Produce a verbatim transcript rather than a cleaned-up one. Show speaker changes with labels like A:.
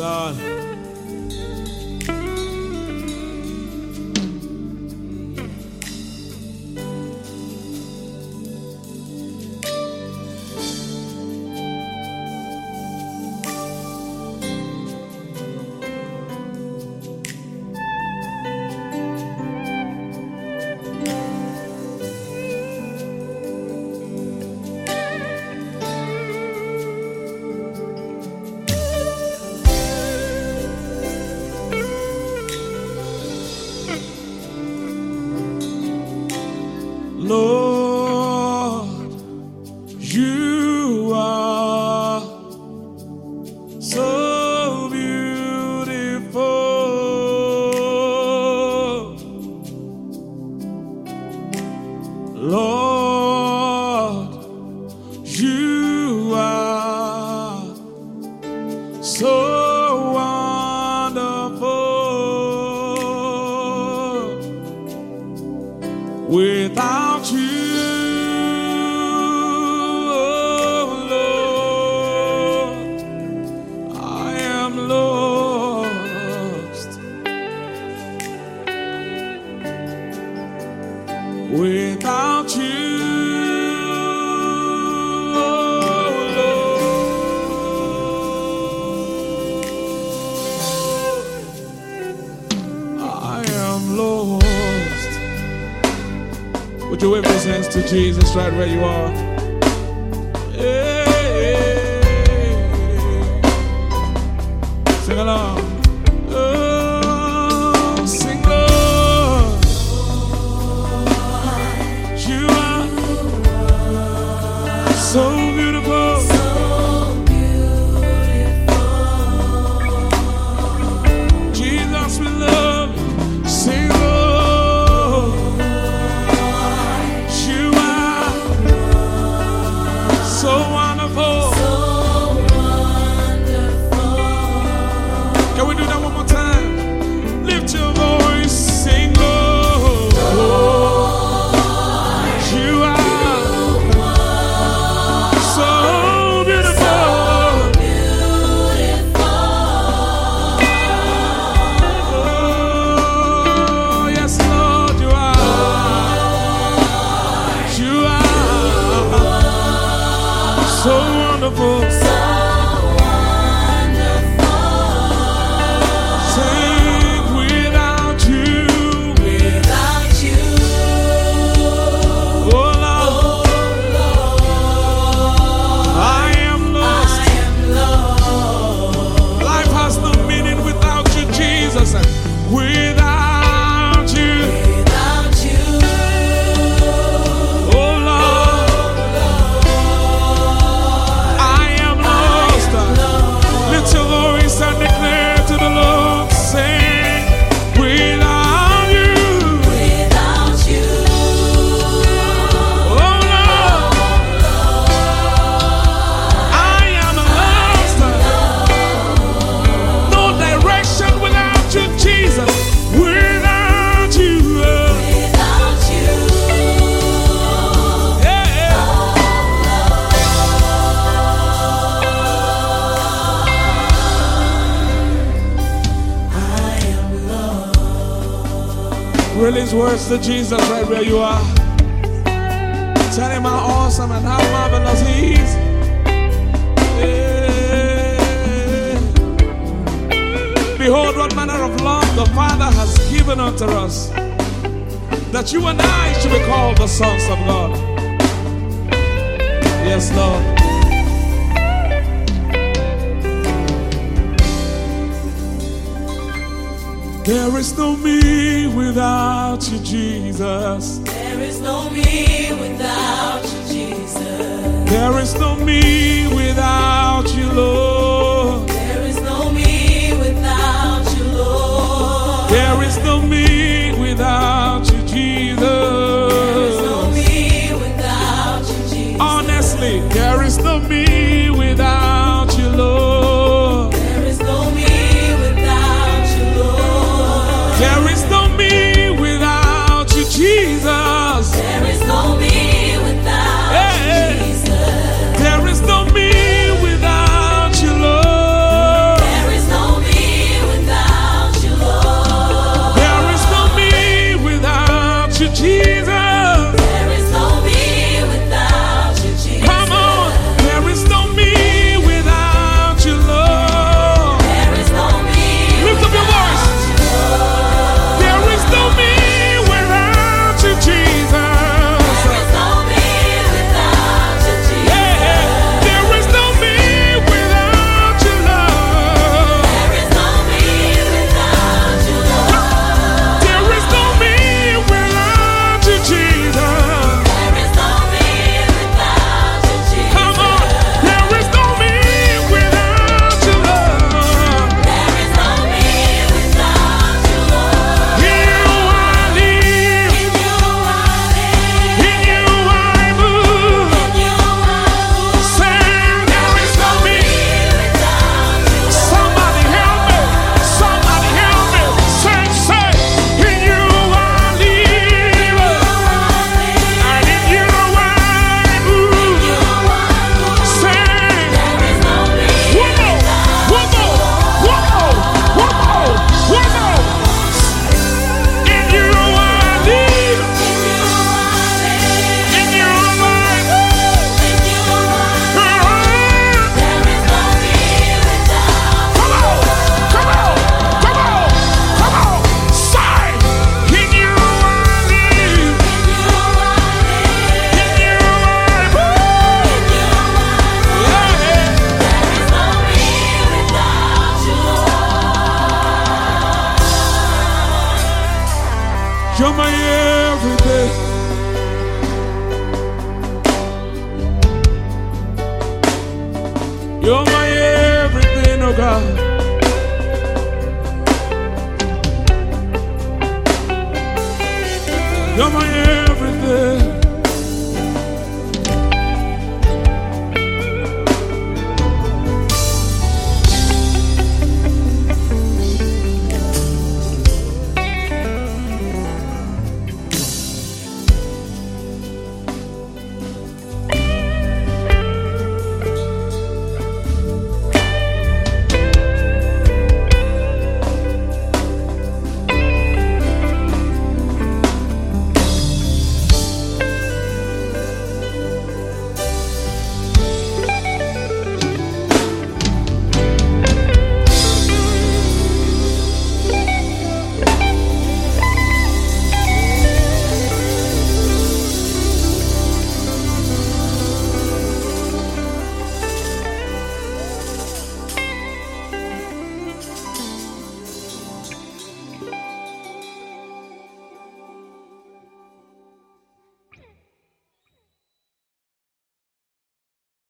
A: God. Lord, you are so beautiful. Lord, you are so wonderful. Without you, oh Lord, I am lost. Without you, oh Lord, I am lost. Would you wave those hands to Jesus right where you are? Hey, hey, hey. Sing along. Oh, sing, Lord. You are so beautiful. So beautiful. Jesus, we love you. Sing, Lord. So wonderful. So wonderful. Can we do that one more time? Lift your voice, sing, Lord. Lord, you are, you are so beautiful. So beautiful. Oh, yes, Lord, you are. Lord, you are. So wonderful, so wonderful. Sing without you, without you. Oh Lord, oh Lord, I am lost. I am lost. Life has no meaning without you, Jesus. Without you, without you. Oh Lord. Lift your voice and declare to the Lord, sing, without you, without you, oh Lord, I am lost, no direction without you, Jesus, without you, without you, yeah. Release words to Jesus right where you are. Tell him how awesome and how marvelous he is. Yeah. Behold what manner of love the Father has given unto us, that you and I should be called the sons of God. Yes, Lord. There is no me without you, Jesus.
B: There is no me without you, Jesus.
A: There is no me without you, Lord.
B: There is no me without you, Lord.
A: There is no me without you, Jesus.
B: There is no me without you, Jesus.
A: Honestly, there is no me without you, Lord.
B: There is no me without you, Lord.
A: There is no me without you, Jesus.
B: There is no me without
A: Hey.
B: you, Jesus.
A: There is no me without you, Lord.
B: There is no
A: You're my everything, oh God. You're my everything.